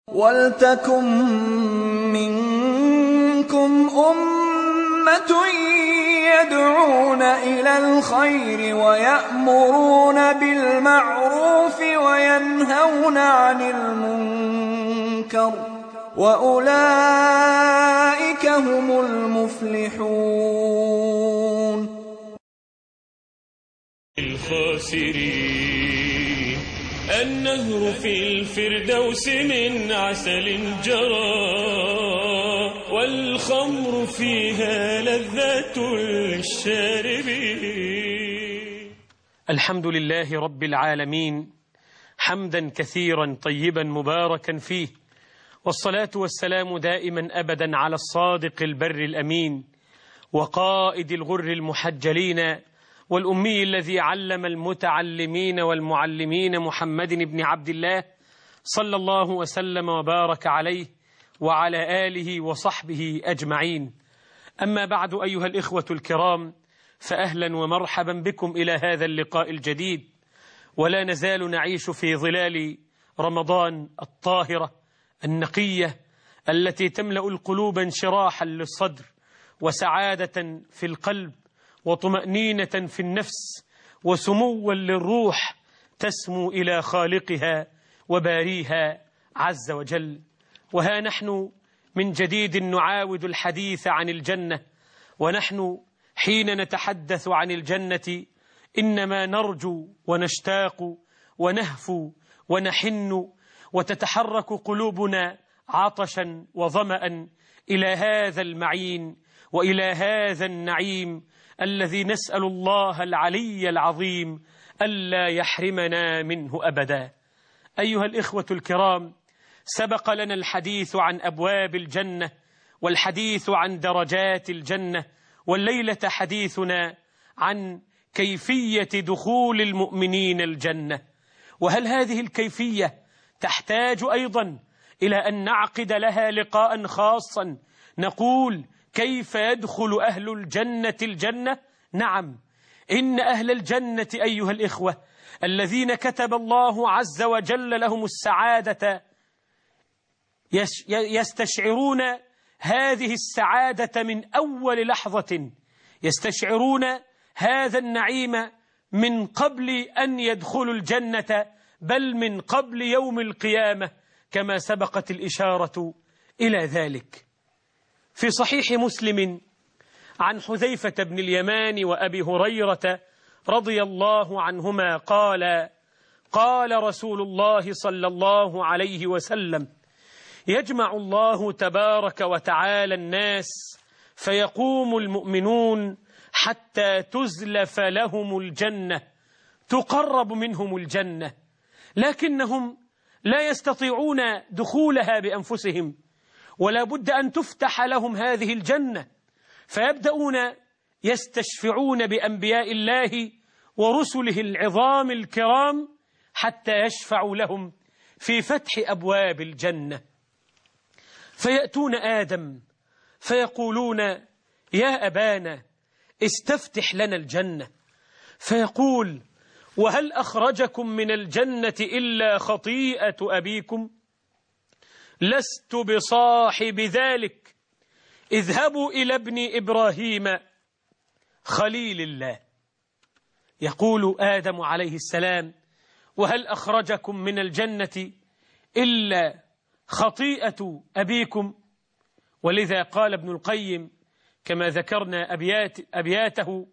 وَلْتَكُن مِّنكُمْ أُمَّةٌ يَدْعُونَ إِلَى الْخَيْرِ وَيَأْمُرُونَ بِالْمَعْرُوفِ وَيَنْهَوْنَ عَنِ الْمُنكَرِ ۚ وَأُولَٰئِكَ هُمُ الْمُفْلِحُونَ. الخاسرين النهر في الفردوس من عسل جرى، والخمر فيها لذة للشاربين. الحمد لله رب العالمين، حمدا كثيرا طيبا مباركا فيه، والصلاة والسلام دائما أبدا على الصادق البر الأمين وقائد الغر المحجلين والأمي الذي علم المتعلمين والمعلمين، محمد بن عبد الله صلى الله وسلم وبارك عليه وعلى آله وصحبه أجمعين. أما بعد، أيها الإخوة الكرام، فأهلا ومرحبا بكم إلى هذا اللقاء الجديد، ولا نزال نعيش في ظلال رمضان الطاهرة النقية التي تملأ القلوب انشراحا للصدر وسعادة في القلب وطمأنينة في النفس وسموا للروح، تسمو إلى خالقها وباريها عز وجل. وها نحن من جديد نعاود الحديث عن الجنة، ونحن حين نتحدث عن الجنة إنما نرجو ونشتاق ونهفو ونحن، وتتحرك قلوبنا عطشا وظمأ إلى هذا المعين وإلى هذا النعيم الذي نسأل الله العلي العظيم ألا يحرمنا منه أبدا. أيها الإخوة الكرام، سبق لنا الحديث عن أبواب الجنة والحديث عن درجات الجنة، والليلة حديثنا عن كيفية دخول المؤمنين الجنة. وهل هذه الكيفية تحتاج أيضا إلى أن نعقد لها لقاء خاصا نقول كيف يدخل أهل الجنة الجنة؟ نعم، إن أهل الجنة أيها الإخوة الذين كتب الله عز وجل لهم السعادة يستشعرون هذه السعادة من أول لحظة، يستشعرون هذا النعيم من قبل أن يدخلوا الجنة، بل من قبل يوم القيامة، كما سبقت الإشارة إلى ذلك. في صحيح مسلم عن حذيفة بن اليمان وأبي هريرة رضي الله عنهما قال: قال رسول الله صلى الله عليه وسلم: يجمع الله تبارك وتعالى الناس فيقوم المؤمنون حتى تزلف لهم الجنة، تقرب منهم الجنة، لكنهم لا يستطيعون دخولها بأنفسهم، ولا بد أن تفتح لهم هذه الجنة، فيبدأون يستشفعون بأنبياء الله ورسله العظام الكرام حتى يشفعوا لهم في فتح أبواب الجنة. فيأتون آدم فيقولون: يا أبانا استفتح لنا الجنة. فيقول: وهل أخرجكم من الجنة إلا خطيئة أبيكم؟ لست بصاحب ذلك، اذهبوا إلى ابن إبراهيم خليل الله. يقول آدم عليه السلام: وهل أخرجكم من الجنة إلا خطيئة أبيكم؟ ولذا قال ابن القيم كما ذكرنا أبياته: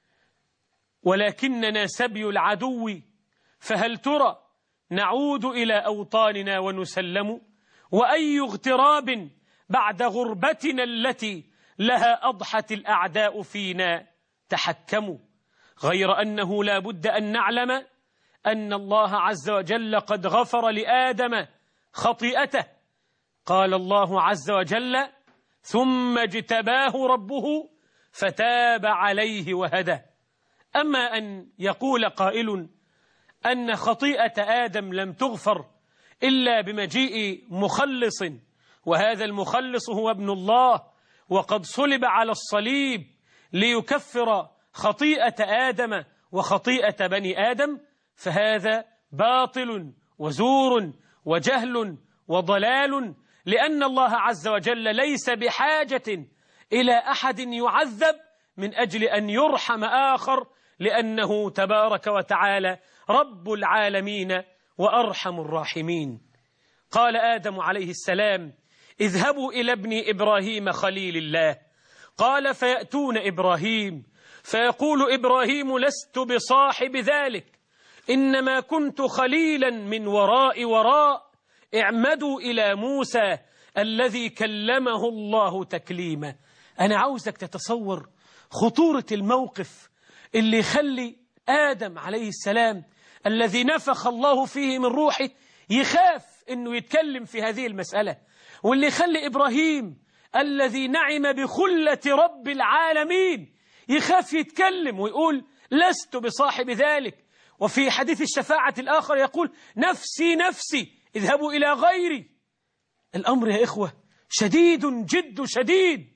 ولكننا سبي العدو، فهل ترى نعود إلى أوطاننا ونسلم؟ وأي اغتراب بعد غربتنا التي لها أضحت الأعداء فينا تحكموا. غير أنه لا بد أن نعلم أن الله عز وجل قد غفر لآدم خطيئته. قال الله عز وجل: ثم اجتباه ربه فتاب عليه وهدى. أما أن يقول قائل أن خطيئة آدم لم تغفر إلا بمجيء مخلص، وهذا المخلص هو ابن الله، وقد صلب على الصليب ليكفر خطيئة آدم وخطيئة بني آدم، فهذا باطل وزور وجهل وضلال، لأن الله عز وجل ليس بحاجة إلى أحد يعذب من أجل أن يرحم آخر، لأنه تبارك وتعالى رب العالمين وأرحم الراحمين. قال آدم عليه السلام: اذهبوا إلى ابن إبراهيم خليل الله. قال: فيأتون إبراهيم فيقول إبراهيم: لست بصاحب ذلك، إنما كنت خليلا من وراء، اعمدوا إلى موسى الذي كلمه الله تكليما. أنا عاوزك تتصور خطورة الموقف اللي يخلي آدم عليه السلام الذي نفخ الله فيه من روحه يخاف أنه يتكلم في هذه المسألة، واللي يخلي إبراهيم الذي نعم بخلة رب العالمين يخاف يتكلم ويقول: لست بصاحب ذلك. وفي حديث الشفاعة الآخر يقول: نفسي نفسي، اذهبوا إلى غيري. الأمر يا إخوة شديد جد شديد.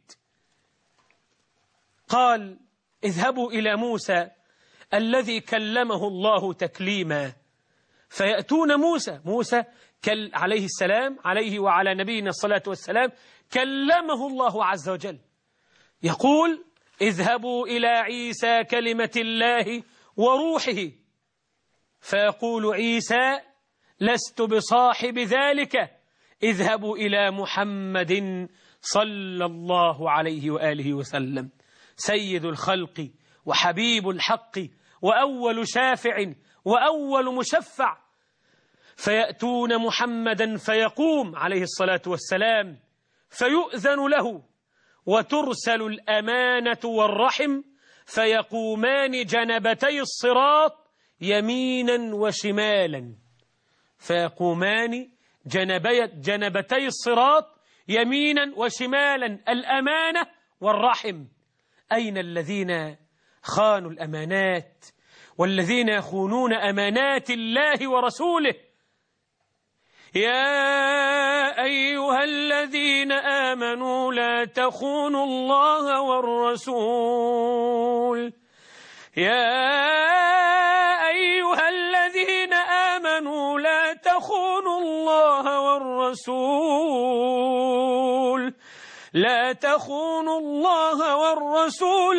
قال: اذهبوا إلى موسى الذي كلمه الله تكليما. فيأتون موسى عليه السلام، عليه وعلى نبينا الصلاة والسلام، كلمه الله عز وجل. يقول: اذهبوا إلى عيسى كلمة الله وروحه. فيقول عيسى: لست بصاحب ذلك، اذهبوا إلى محمد صلى الله عليه وآله وسلم، سيد الخلق وحبيب الحق وأول شافع وأول مشفع. فيأتون محمدا فيقوم عليه الصلاة والسلام، فيؤذن له، وترسل الأمانة والرحم، فيقومان جنبتي الصراط يمينا وشمالا. فيقومان جنبتي الصراط يمينا وشمالا، الأمانة والرحم. أين الذين خانوا الأمانات والذين يخونون أمانات الله ورسوله؟ يا أيها الذين آمنوا لا تخونوا الله والرسول. يا أيها الذين آمنوا لا تخونوا الله والرسول، لا تخونوا الله والرسول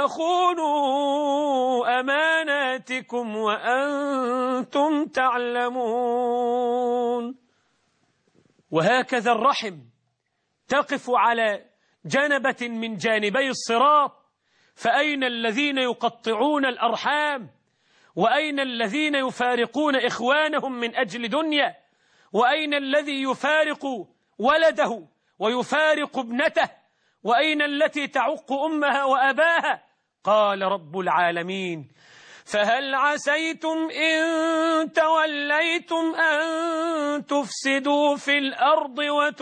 وتخونوا أماناتكم وأنتم تعلمون. وهكذا الرحم تقف على جنبة من جانبي الصراط، فأين الذين يقطعون الأرحام؟ وأين الذين يفارقون إخوانهم من أجل دنيا؟ وأين الذي يفارق ولده ويفارق ابنته؟ وأين التي تعق أمها وأباها؟ قال رب العالمين: فهل عسيتم إن توليتم أن تفسدوا في الأرض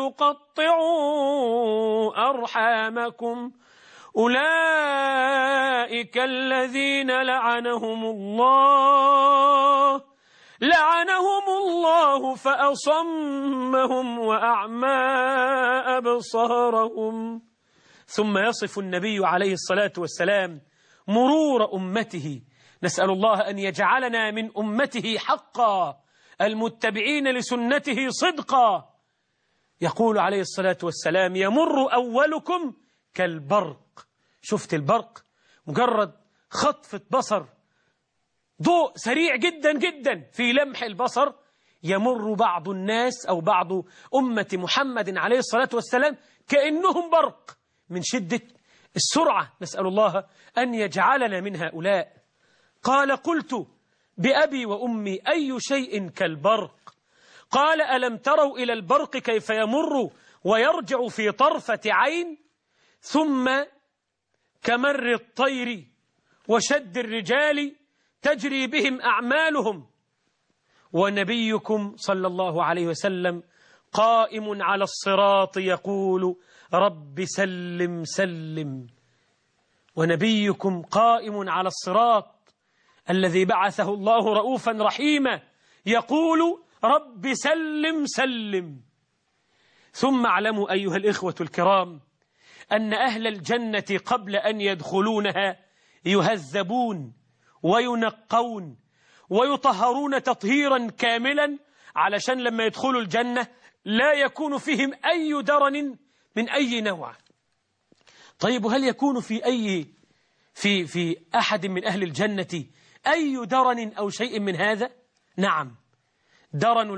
وتقطعوا أرحامكم؟ أولئك الذين لعنهم الله فأصمهم وأعمى أبصارهم. ثم يصف النبي عليه الصلاة والسلام مرور أمته. نسأل الله أن يجعلنا من أمته حقا، المتبعين لسنته صدقا. يقول عليه الصلاة والسلام: يمر أولكم كالبرق. شفت البرق؟ مجرد خطفة بصر، ضوء سريع جدا جدا في لمح البصر، يمر بعض الناس أو بعض أمة محمد عليه الصلاة والسلام كأنهم برق من شدة السرعة. نسأل الله أن يجعلنا من هؤلاء. قال: قلت بأبي وأمي أي شيء كالبرق؟ قال: ألم تروا إلى البرق كيف يمر ويرجع في طرفة عين، ثم كمر الطير وشد الرجال تجري بهم أعمالهم، ونبيكم صلى الله عليه وسلم قائم على الصراط يقول: رب سلم سلم. ونبيكم قائم على الصراط الذي بعثه الله رؤوفا رحيما يقول: رب سلم سلم. ثم اعلموا أيها الإخوة الكرام أن أهل الجنة قبل أن يدخلونها يهذبون وينقون ويطهرون تطهيرا كاملا علشان لما يدخلوا الجنة لا يكون فيهم أي درن من أي نوع. طيب وهل يكون في أحد من أهل الجنة أي درن أو شيء من هذا؟ نعم، درن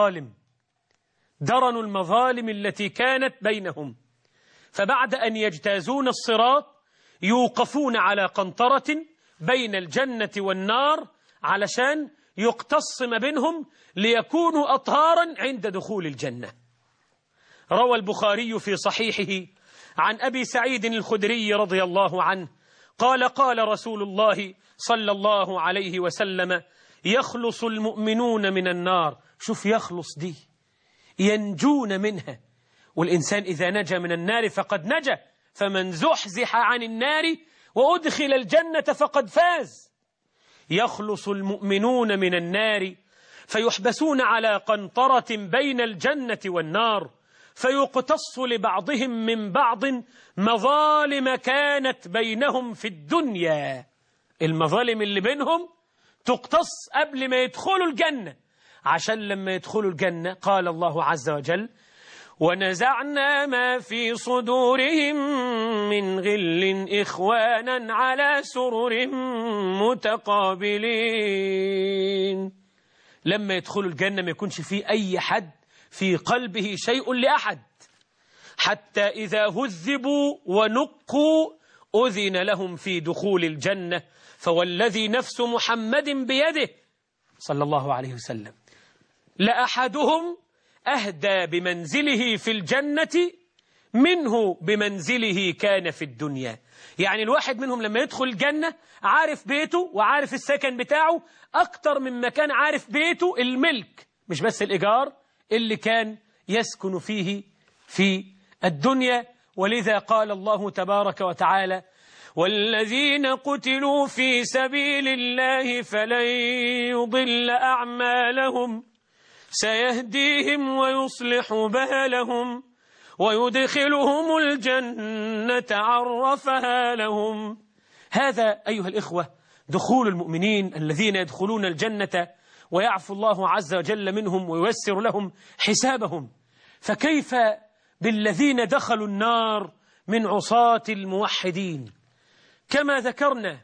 المظالم التي كانت بينهم. فبعد أن يجتازون الصراط يوقفون على قنطرة بين الجنة والنار علشان يقتص ما بينهم ليكونوا أطهارا عند دخول الجنة. روى البخاري في صحيحه عن أبي سعيد الخدري رضي الله عنه قال قال رسول الله صلى الله عليه وسلم: يخلص المؤمنون من النار. شوف، يخلص دي ينجون منها، والإنسان إذا نجا من النار فقد نجا، فمن زحزح عن النار وأدخل الجنة فقد فاز. يخلص المؤمنون من النار فيحبسون على قنطرة بين الجنة والنار، فيقتص لبعضهم من بعض مظالم كانت بينهم في الدنيا. المظالم اللي بينهم تقتص قبل ما يدخلوا الجنة، عشان لما يدخلوا الجنة قال الله عز وجل: ونزعنا ما في صدورهم من غل إخوانا على سرر متقابلين. لما يدخلوا الجنة ما يكونش فيه أي حد في قلبه شيء لأحد، حتى إذا هذبوا ونقوا أذن لهم في دخول الجنة، فوالذي نفس محمد بيده صلى الله عليه وسلم لأحدهم أهدى بمنزله في الجنة منه بمنزله كان في الدنيا. يعني الواحد منهم لما يدخل الجنة عارف بيته وعارف السكن بتاعه أكتر مما كان عارف بيته الملك، مش بس الإيجار اللي كان يسكن فيه في الدنيا. ولذا قال الله تبارك وتعالى: والذين قتلوا في سبيل الله فلن يضل أعمالهم سيهديهم ويصلح بالهم ويدخلهم الجنة عرفها لهم. هذا أيها الإخوة دخول المؤمنين الذين يدخلون الجنة ويعفو الله عز وجل منهم وييسر لهم حسابهم. فكيف بالذين دخلوا النار من عصاة الموحدين؟ كما ذكرنا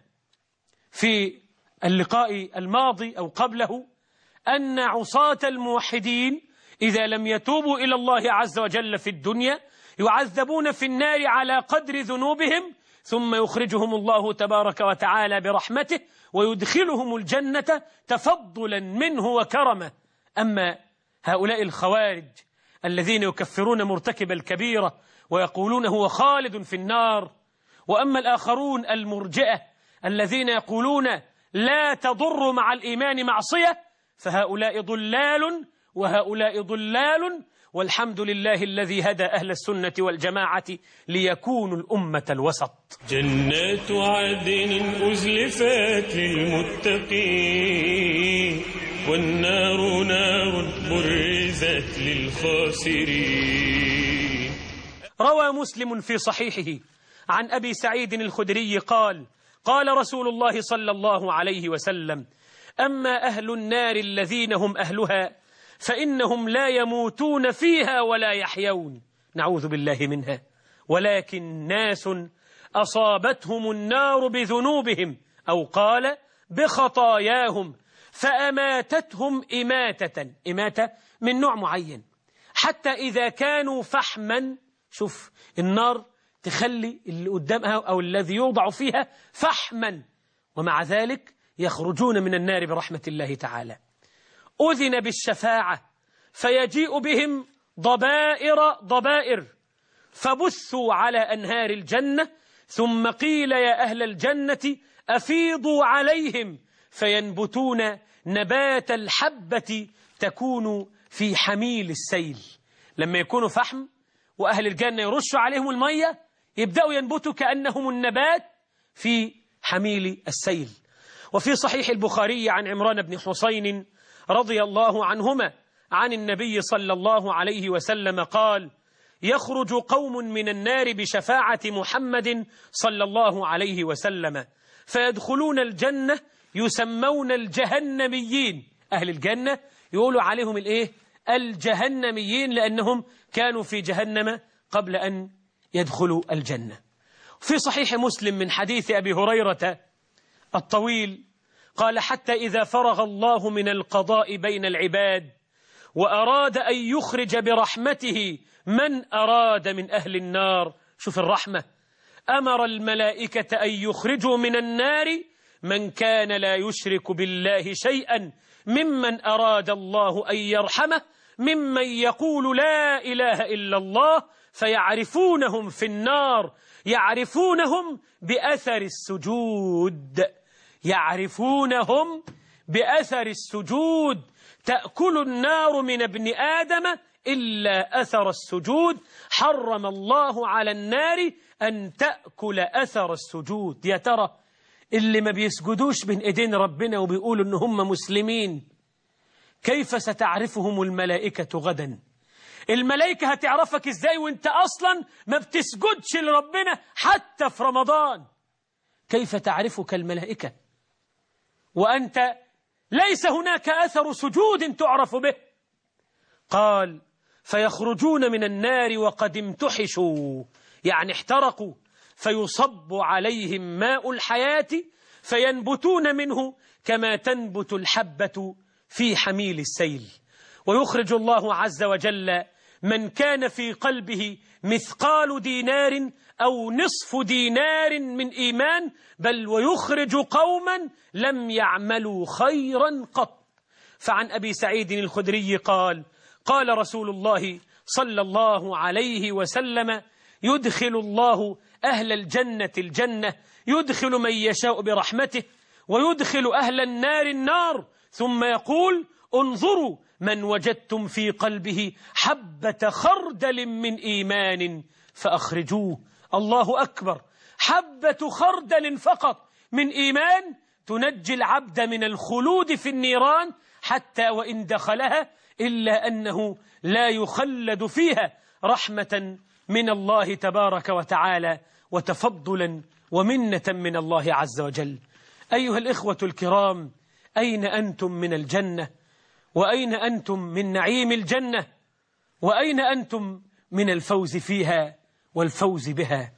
في اللقاء الماضي أو قبله أن عصاة الموحدين إذا لم يتوبوا إلى الله عز وجل في الدنيا يعذبون في النار على قدر ذنوبهم، ثم يخرجهم الله تبارك وتعالى برحمته ويدخلهم الجنة تفضلا منه وكرمه. أما هؤلاء الخوارج الذين يكفرون مرتكب الكبيرة ويقولون هو خالد في النار، وأما الآخرون المرجئة الذين يقولون لا تضر مع الإيمان معصية، فهؤلاء ضلال وهؤلاء ضلال، والحمد لله الذي هدى أهل السنة والجماعة ليكونوا الأمة الوسط. جنات عدن أزلفت للمتقين والنار نار برزت للخاسرين. روى مسلم في صحيحه عن أبي سعيد الخدري قال قال رسول الله صلى الله عليه وسلم: أما أهل النار الذين هم أهلها فإنهم لا يموتون فيها ولا يحيون، نعوذ بالله منها، ولكن ناس أصابتهم النار بذنوبهم أو قال بخطاياهم فأماتتهم إماتة من نوع معين، حتى إذا كانوا فحما. شوف النار تخلي اللي قدامها أو الذي يوضع فيها فحما، ومع ذلك يخرجون من النار برحمة الله تعالى. أذن بالشفاعة فيجيء بهم ضبائر فبثوا على أنهار الجنة، ثم قيل يا أهل الجنة أفيضوا عليهم فينبتون نبات الحبة تكون في حميل السيل. لما يكونوا فحم وأهل الجنة يرشوا عليهم المية يبدأوا ينبتوا كأنهم النبات في حميل السيل. وفي صحيح البخاري عن عمران بن حسين رضي الله عنهما عن النبي صلى الله عليه وسلم قال: يخرج قوم من النار بشفاعة محمد صلى الله عليه وسلم فيدخلون الجنة يسمون الجهنميين. أهل الجنة يقولوا عليهم الإيه؟ الجهنميين، لأنهم كانوا في جهنم قبل أن يدخلوا الجنة. في صحيح مسلم من حديث أبي هريرة الطويل قال: حتى إذا فرغ الله من القضاء بين العباد وأراد أن يخرج برحمته من أراد من أهل النار، شوف الرحمة، أمر الملائكة أن يخرجوا من النار من كان لا يشرك بالله شيئا ممن أراد الله أن يرحمه، ممن يقول لا إله إلا الله، فيعرفونهم في النار، يعرفونهم بأثر السجود، يعرفونهم بأثر السجود. تأكل النار من ابن آدم إلا أثر السجود، حرم الله على النار أن تأكل أثر السجود. يا ترى اللي ما بيسجدوش بين إيدين ربنا وبيقولوا إن هم مسلمين، كيف ستعرفهم الملائكة غدا؟ الملائكة هتعرفك إزاي وإنت أصلا ما بتسجدش لربنا حتى في رمضان؟ كيف تعرفك الملائكة وأنت ليس هناك أثر سجود تعرف به؟ قال: فيخرجون من النار وقد امتحشوا، يعني احترقوا، فيصب عليهم ماء الحياة فينبتون منه كما تنبت الحبة في حميل السيل. ويخرج الله عز وجل من كان في قلبه مثقال دينار أو نصف دينار من إيمان، بل ويخرج قوما لم يعملوا خيرا قط. فعن أبي سعيد الخدري قال: قال رسول الله صلى الله عليه وسلم: يدخل الله أهل الجنة الجنة، يدخل من يشاء برحمته، ويدخل أهل النار النار، ثم يقول: انظروا من وجدتم في قلبه حبة خردل من إيمان فأخرجوه. الله أكبر، حبة خردل فقط من إيمان تنجي العبد من الخلود في النيران حتى وإن دخلها، إلا أنه لا يخلد فيها، رحمة من الله تبارك وتعالى وتفضلا ومنة من الله عز وجل. أيها الإخوة الكرام، أين أنتم من الجنة؟ وأين أنتم من نعيم الجنة؟ وأين أنتم من الفوز فيها والفوز بها؟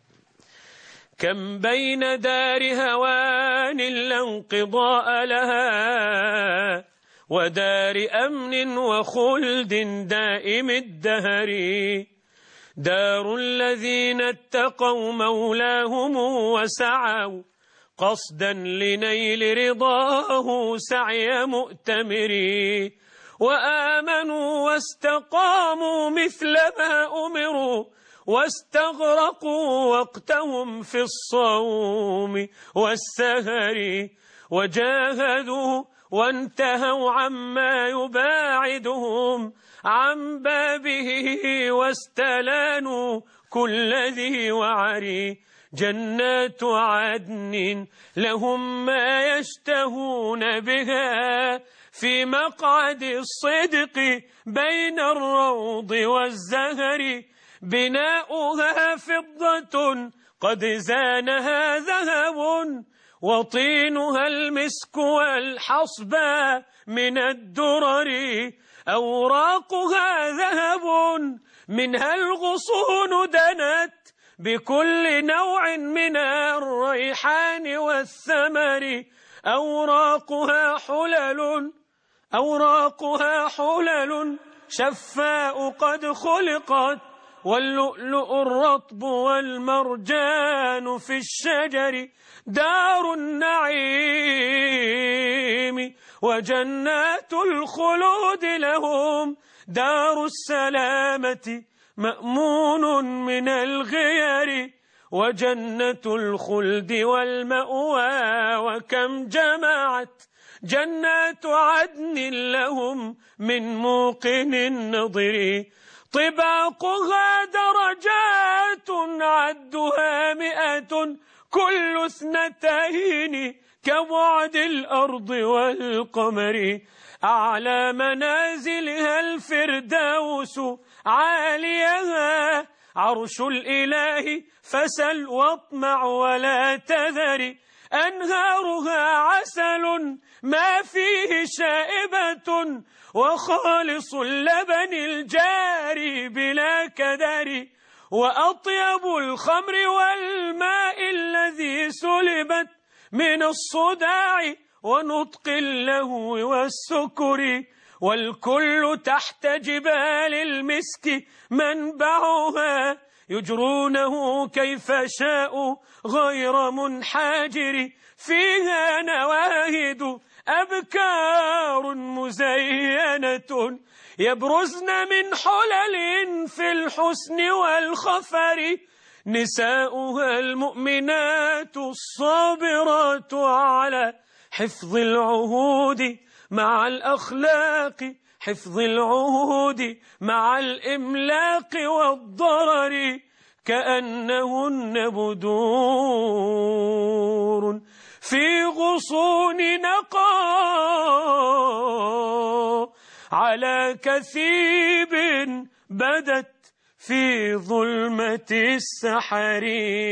كم بين دار هوان لا انقضاء لها، ودار أمن وخلد دائم الدهر، دار الذين اتقوا مولاهم وسعوا قصدا لنيل رضاه سعي مؤتمر، وآمنوا واستقاموا مثل ما أمروا، واستغرقوا وقتهم في الصوم والسهر، وجاهدوا وانتهوا عما يباعدهم عن بابه، واستلانوا كل ذي وعر، جنات عدن لهم ما يشتهون بها، في مقعد الصدق بين الروض والزهر، بناؤها فضة قد زانها ذهب، وطينها المسك والحصبى من الدرر، أوراقها ذهب منها الغصون دنت، بكل نوع من الريحان والثمر، أوراقها حلل شفاء قد خلقت، واللؤلؤ الرطب والمرجان في الشجر، دار النعيم وجنات الخلود لهم، دار السلامة مأمون من الغير، وجنة الخلد والمأوى، وكم جمعت جنات عدن لهم من موقن النظر، طباقها درجات عدها 100 كل 2 كبعد الأرض والقمر، أعلى منازلها الفردوس عاليها عرش الإله، فسل واطمع ولا تذر، أنهارها عسل ما فيه شائبة وخالص اللبن الجاري بلا كدر وأطيب الخمر والماء الذي سلبت من الصداع ونطق اللهو والسكر والكل تحت جبال المسك منبعها يجرونه كيف شاءوا غير منحاجر فيها نواهد أبكار مزينة يبرزن من حلل في الحسن والخفر نساؤها المؤمنات الصابرات على حفظ العهود مع الأخلاق حفظ العهود مع الإملاق والضرر كأنهن بدور في غصون نقى على كثيب بدت في ظلمة السحر.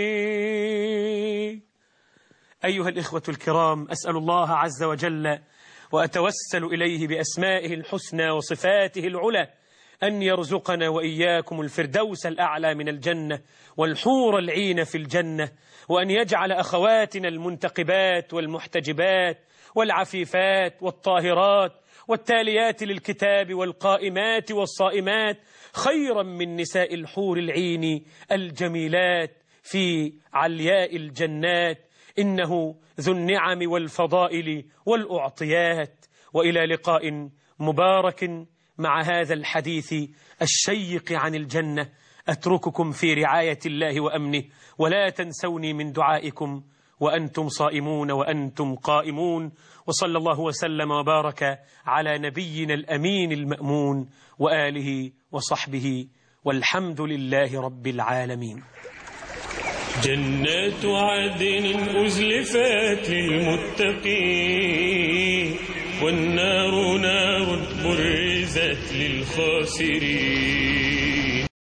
أيها الإخوة الكرام، أسأل الله عز وجل وأتوسل إليه بأسمائه الحسنى وصفاته العلى أن يرزقنا وإياكم الفردوس الأعلى من الجنة والحور العين في الجنة، وأن يجعل أخواتنا المنتقبات والمحتجبات والعفيفات والطاهرات والتاليات للكتاب والقائمات والصائمات خيرا من نساء الحور العين الجميلات في علياء الجنات، إنه ذو النعم والفضائل والأعطيات. وإلى لقاء مبارك مع هذا الحديث الشيق عن الجنة. أترككم في رعاية الله وأمنه، ولا تنسوني من دعائكم وأنتم صائمون وأنتم قائمون. وصلى الله وسلم وبارك على نبينا الأمين المأمون وآله وصحبه، والحمد لله رب العالمين. جنات عدن أزلفت للمتقين والنار نار برزت للخاسرين.